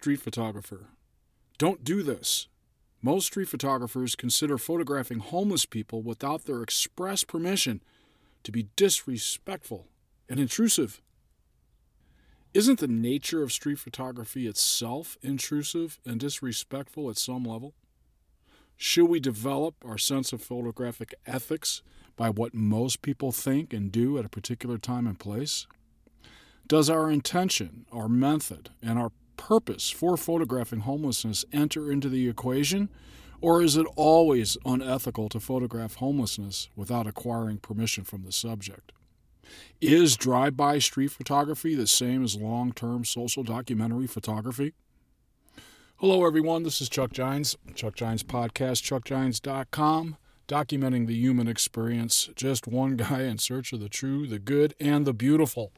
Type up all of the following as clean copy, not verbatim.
street photographer. Don't do this. Most street photographers consider photographing homeless people without their express permission to be disrespectful and intrusive. Isn't the nature of street photography itself intrusive and disrespectful at some level? Should we develop our sense of photographic ethics by what most people think and do at a particular time and place? Does our intention, our method, and our purpose for photographing homelessness enter into the equation, or is it always unethical to photograph homelessness without acquiring permission from the subject? Is drive-by street photography the same as long-term social documentary photography? Hello, everyone. This is Chuck Gines, Chuck Gines Podcast, chuckgines.com, documenting the human experience, just one guy in search of the true, the good, and the beautiful.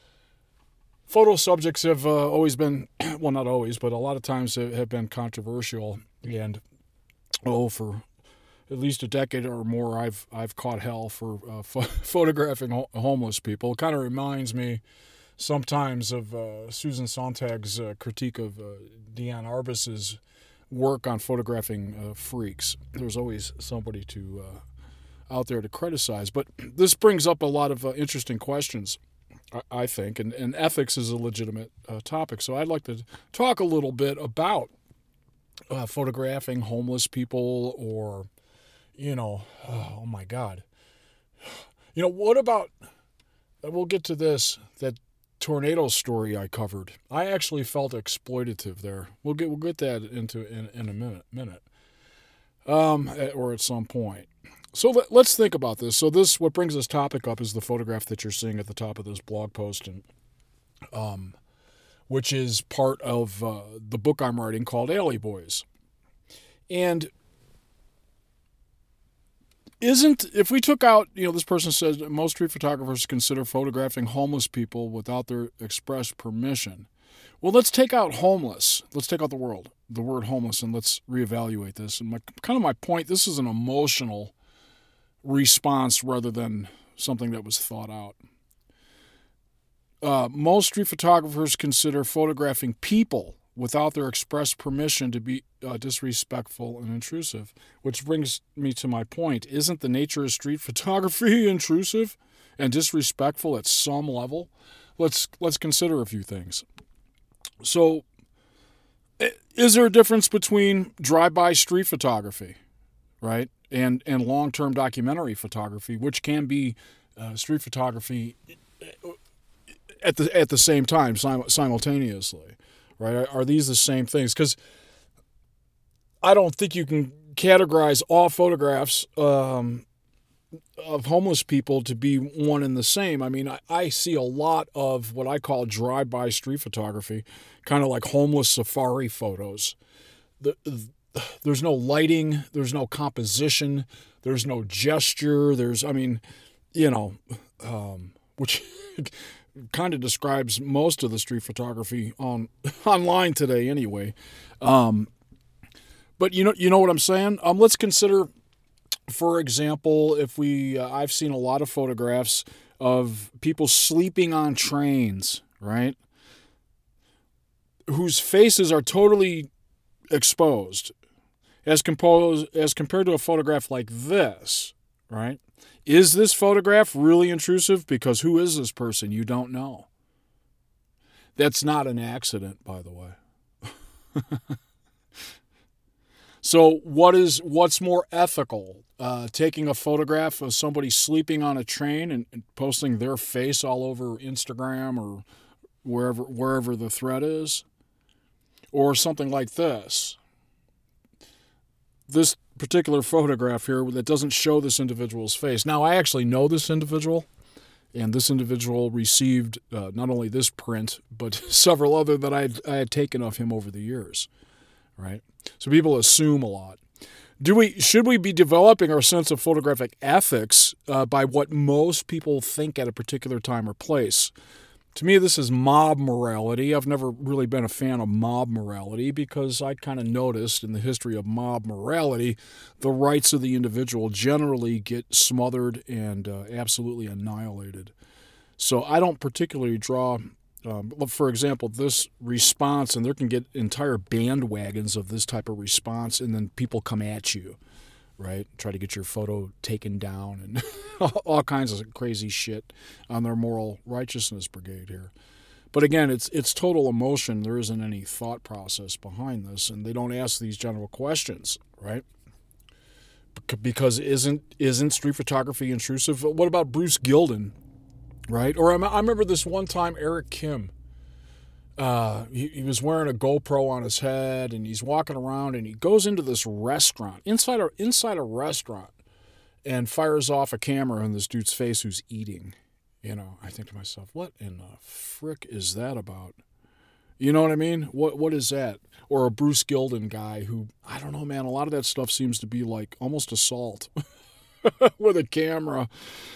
Photo subjects have always been, well, not always, but a lot of times have been controversial. And, for at least a decade or more, I've caught hell for photographing homeless people. It kind of reminds me sometimes of Susan Sontag's critique of Diane Arbus's work on photographing freaks. There's always somebody out there to criticize. But this brings up a lot of interesting questions, I think, and ethics is a legitimate topic. So I'd like to talk a little bit about photographing homeless people, or, oh my God. What about, we'll get to this, that tornado story I covered. I actually felt exploitative there. We'll get that into in a minute. Or at some point. So let's think about this. So what brings this topic up is the photograph that you're seeing at the top of this blog post, and which is part of the book I'm writing called Alley Boys. And if we took out, this person says most street photographers consider photographing homeless people without their express permission. Well, let's take out homeless. Let's take out the word homeless, and let's reevaluate this. And my point, this is an emotional response rather than something that was thought out. Most street photographers consider photographing people without their express permission to be disrespectful and intrusive, which brings me to my point. Isn't the nature of street photography intrusive and disrespectful at some level? Let's consider a few things. So, is there a difference between drive-by street photography, right, and long-term documentary photography, which can be street photography at the same time, simultaneously, right? Are these the same things? Because I don't think you can categorize all photographs of homeless people to be one and the same. I mean, I see a lot of what I call drive-by street photography, kind of like homeless safari photos. There's no lighting, there's no composition, there's no gesture, which kind of describes most of the street photography online today anyway. But you know what I'm saying? Let's consider, for example, I've seen a lot of photographs of people sleeping on trains, right? Whose faces are totally exposed, as compared to a photograph like this, right? Is this photograph really intrusive? Because who is this person? You don't know. That's not an accident, by the way. So what's more ethical? Taking a photograph of somebody sleeping on a train and posting their face all over Instagram or wherever the thread is? Or something like this. This particular photograph here that doesn't show this individual's face. Now, I actually know this individual, and this individual received not only this print, but several other that I had taken of him over the years, right? So people assume a lot. Should we be developing our sense of photographic ethics by what most people think at a particular time or place? To me, this is mob morality. I've never really been a fan of mob morality because I kind of noticed in the history of mob morality, the rights of the individual generally get smothered and absolutely annihilated. So I don't particularly draw For example, this response, and there can get entire bandwagons of this type of response, and then people come at you, right? Try to get your photo taken down and all kinds of crazy shit on their moral righteousness brigade here. But again, it's total emotion. There isn't any thought process behind this, and they don't ask these general questions, right? Because isn't street photography intrusive? What about Bruce Gilden? Right? Or I remember this one time Eric Kim, he was wearing a GoPro on his head, and he's walking around, and he goes into this restaurant, inside a restaurant, and fires off a camera in this dude's face who's eating. I think to myself, what in the frick is that about? You know what I mean? What is that? Or a Bruce Gilden guy who, I don't know, man, a lot of that stuff seems to be like almost assault with a camera,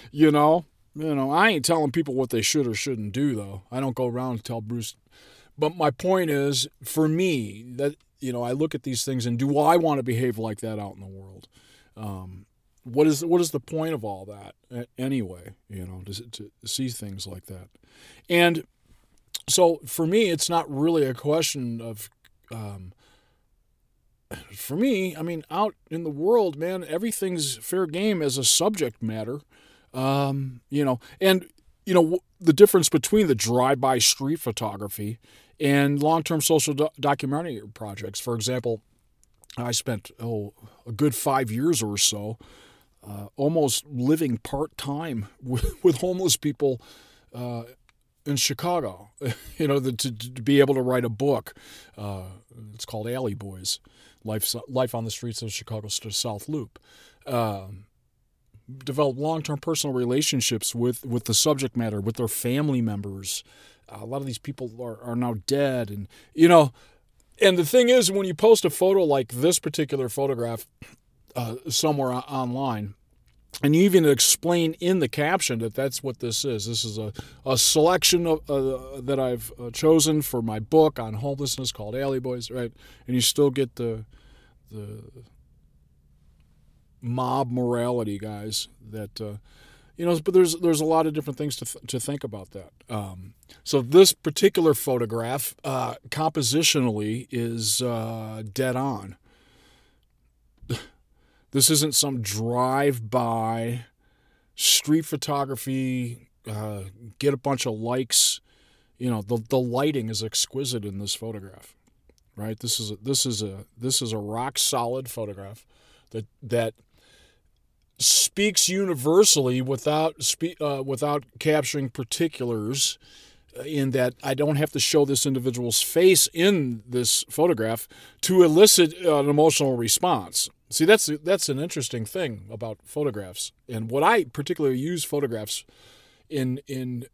I ain't telling people what they should or shouldn't do, though. I don't go around and tell Bruce. But my point is, for me, that I look at these things and do I want to behave like that out in the world? What is the point of all that anyway? To see things like that, and so for me, it's not really a question of. For me, out in the world, man, everything's fair game as a subject matter. And the difference between the drive-by street photography and long-term social documentary projects. For example, I spent a good 5 years or so almost living part-time with homeless people in Chicago. To be able to write a book. It's called Alley Boys, Life on the Streets of Chicago's South Loop. Develop long-term personal relationships with the subject matter, with their family members. A lot of these people are now dead. And, and the thing is, when you post a photo like this particular photograph somewhere online, and you even explain in the caption that that's what this is. This is a selection of, that I've chosen for my book on homelessness called Alley Boys, right? And you still get the mob morality, guys, that but there's a lot of different things to think about that. So this particular photograph compositionally is dead on. This isn't some drive-by street photography, get a bunch of likes. The lighting is exquisite in this photograph, right? This is a rock solid photograph that speaks universally without capturing particulars, in that I don't have to show this individual's face in this photograph to elicit an emotional response. See, that's an interesting thing about photographs, and what I particularly use photographs in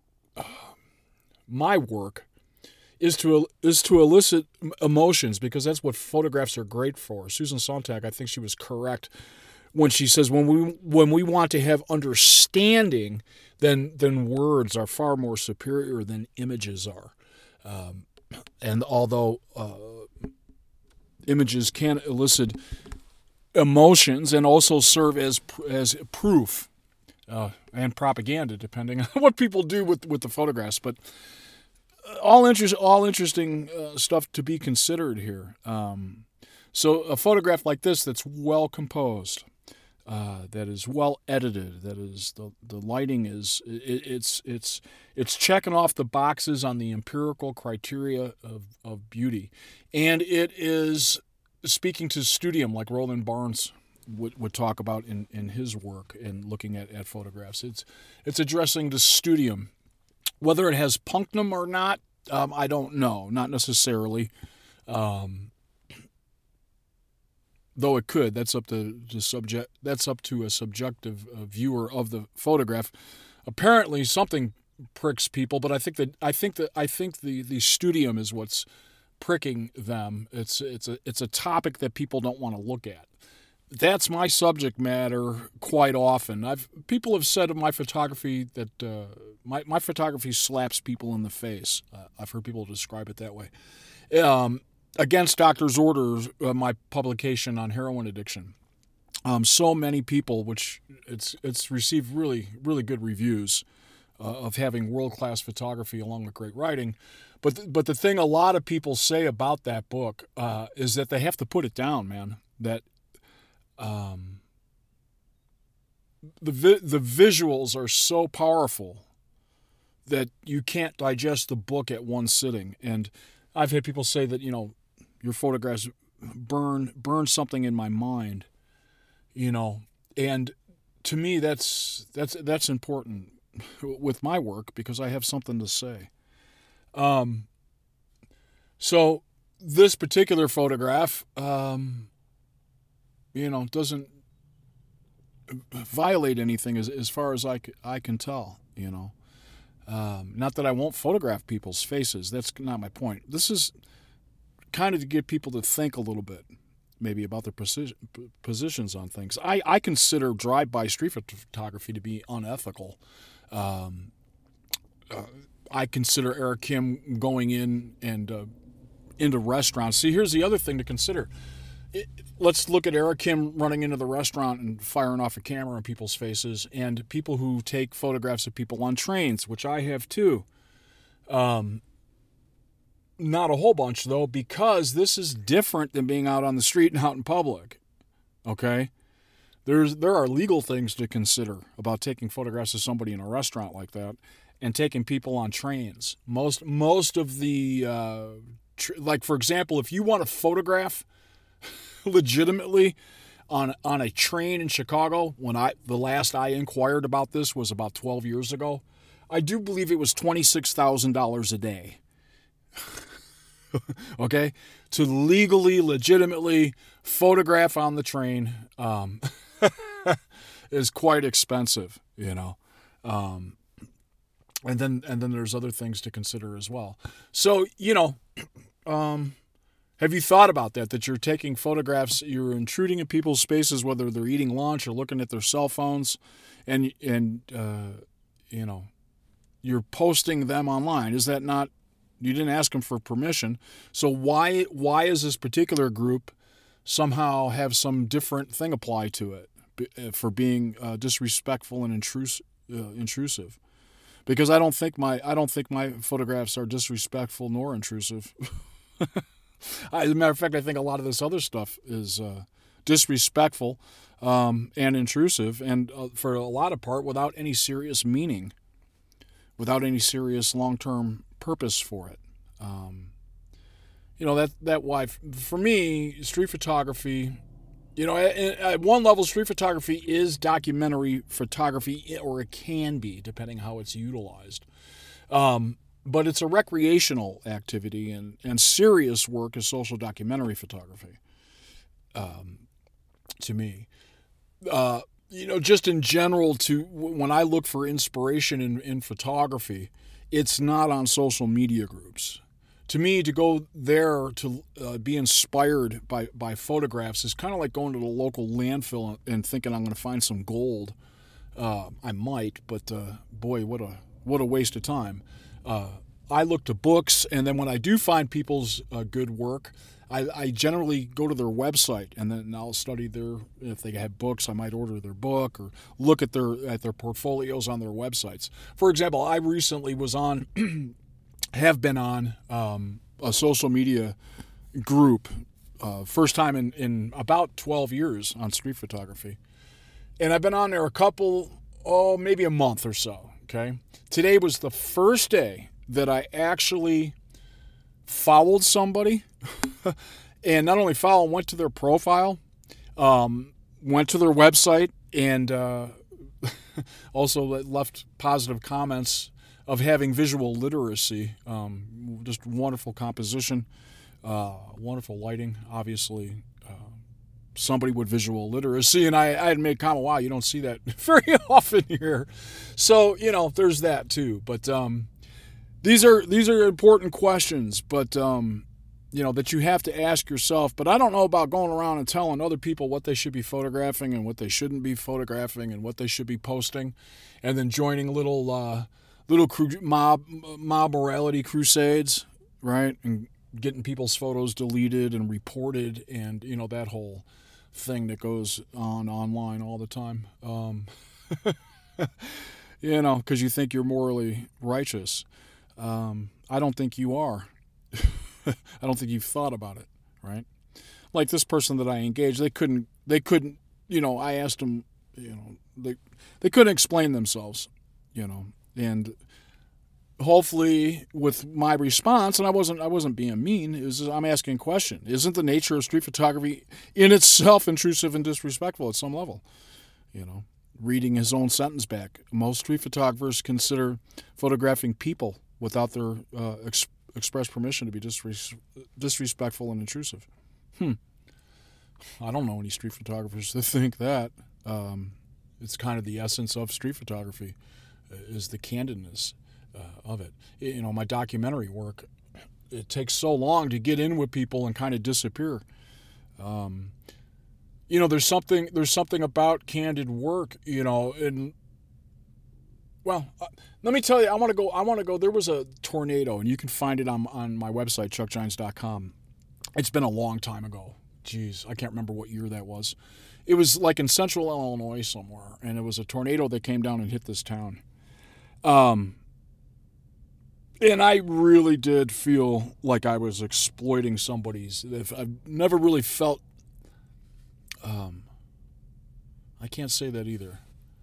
my work is to elicit emotions, because that's what photographs are great for. Susan Sontag, I think she was correct when she says when we want to have understanding, then words are far more superior than images are. And although images can elicit emotions and also serve as proof and propaganda, depending on what people do with the photographs, but all interesting stuff to be considered here. So a photograph like this that's well composed, that is well edited, that is the lighting is it's checking off the boxes on the empirical criteria of beauty, and it is speaking to studium, like Roland Barthes would talk about in his work and looking at photographs. It's addressing the studium. Whether it has punctum or not, I don't know. Not necessarily. Though it could. That's up to the subject. That's up to a subjective viewer of the photograph. Apparently, something pricks people, but I think the studium is what's pricking them. It's a topic that people don't want to look at. That's my subject matter quite often. People have said of my photography that my photography slaps people in the face. I've heard people describe it that way. Against Doctor's Orders, my publication on heroin addiction. So many people, which it's received really, really good reviews, of having world-class photography along with great writing. But the thing a lot of people say about that book is that they have to put it down, man. That the visuals are so powerful that you can't digest the book at one sitting. And I've had people say that, your photographs burn something in my mind, and to me that's important with my work because I have something to say. So this particular photograph, doesn't violate anything as far as I can tell, Not that I won't photograph people's faces. That's not my point. This is kind of to get people to think a little bit, maybe about their positions on things. I consider drive-by street photography to be unethical. I consider Eric Kim going in and into restaurants. See, here's the other thing to consider. Let's look at Eric Kim running into the restaurant and firing off a camera in people's faces, and people who take photographs of people on trains, which I have too. Not a whole bunch, though, because this is different than being out on the street and out in public. Okay? There are legal things to consider about taking photographs of somebody in a restaurant like that and taking people on trains. Most of the, like, for example, if you want to photograph legitimately on a train in Chicago, the last I inquired about this was about 12 years ago, I do believe it was $26,000 a day. Okay? To legitimately photograph on the train is quite expensive, And then there's other things to consider as well. So, have you thought about that you're taking photographs, you're intruding in people's spaces, whether they're eating lunch or looking at their cell phones, and you're posting them online? Is that not, you didn't ask them for permission, so why is this particular group somehow have some different thing apply to it for being disrespectful and intrusive? Because I don't think my photographs are disrespectful nor intrusive. As a matter of fact, I think a lot of this other stuff is disrespectful and intrusive, and for a lot of part without any serious meaning, without any serious long-term purpose for it. That why, for me, street photography, at one level, street photography is documentary photography, or it can be, depending how it's utilized. But it's a recreational activity, and serious work is social documentary photography, to me. Just in general, when I look for inspiration in photography, it's not on social media groups. To me, to go there to be inspired by photographs is kind of like going to the local landfill and thinking I'm going to find some gold. I might, but boy, what a waste of time. I look to books, and then when I do find people's good work, I generally go to their website, and then I'll study if they have books, I might order their book or look at their portfolios on their websites. For example, I recently was on, have been on a social media group, first time in about 12 years on street photography. And I've been on there maybe a month or so, okay? Today was the first day that I actually followed somebody, and not only followed, went to their profile, went to their website, and also left positive comments of having visual literacy. Just wonderful composition, wonderful lighting, obviously. Somebody with visual literacy, and I had made a comment, wow, you don't see that very often here. So, there's that too. But these are important questions, but that you have to ask yourself. But I don't know about going around and telling other people what they should be photographing and what they shouldn't be photographing and what they should be posting, and then joining little mob morality crusades, right? And getting people's photos deleted and reported, and that whole thing that goes on online all the time. because you think you're morally righteous. I don't think you are. I don't think you've thought about it, right? Like this person that I engaged, they couldn't, I asked them, they couldn't explain themselves, and hopefully with my response, and I wasn't being mean, I'm asking a question. Isn't the nature of street photography in itself intrusive and disrespectful at some level? Reading his own sentence back. Most street photographers consider photographing people without their express permission to be disrespectful and intrusive. I don't know any street photographers that think that. It's kind of the essence of street photography, is the candidness of it. My documentary work, it takes so long to get in with people and kind of disappear. There's something about candid work, and let me tell you, I want to go. There was a tornado, and you can find it on my website, chuckgines.com. It's been a long time ago. Jeez, I can't remember what year that was. It was like in central Illinois somewhere, and it was a tornado that came down and hit this town. And I really did feel like I was exploiting somebody's. I've never really felt. I can't say that either.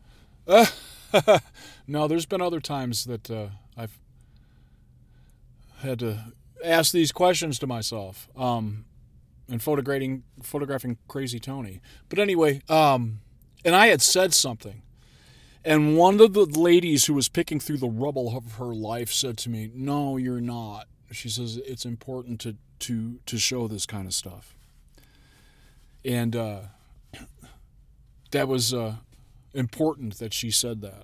No, there's been other times that I've had to ask these questions to myself. And photographing Crazy Tony. But anyway, and I had said something. And one of the ladies who was picking through the rubble of her life said to me, "No, you're not." She says, "It's important to show this kind of stuff." And that was important that she said that.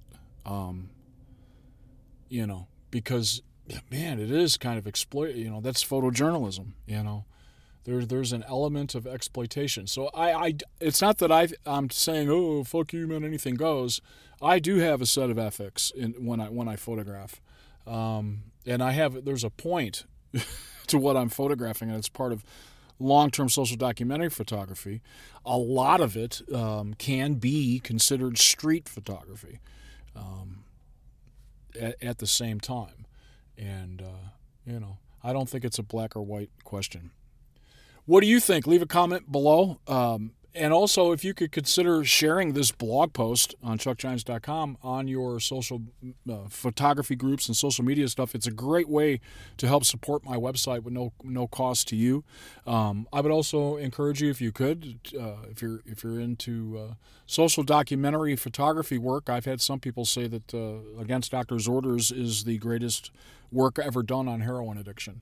Because, man, it is kind of that's photojournalism, There's an element of exploitation. So it's not that I'm saying, oh, fuck you, man, anything goes. I do have a set of ethics when I photograph, and there's a point to what I'm photographing, and it's part of long-term social documentary photography. A lot of it can be considered street photography at the same time, and I don't think it's a black or white question. What do you think? Leave a comment below. And also, if you could consider sharing this blog post on chuckgines.com on your social photography groups and social media stuff, it's a great way to help support my website with no cost to you. I would also encourage you, if you could, if you're into social documentary photography work. I've had some people say that Against Doctor's Orders is the greatest work ever done on heroin addiction.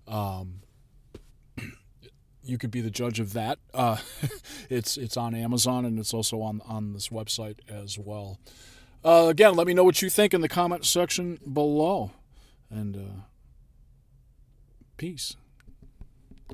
You could be the judge of that. It's on Amazon, and it's also on this website as well. Again, let me know what you think in the comment section below. And peace.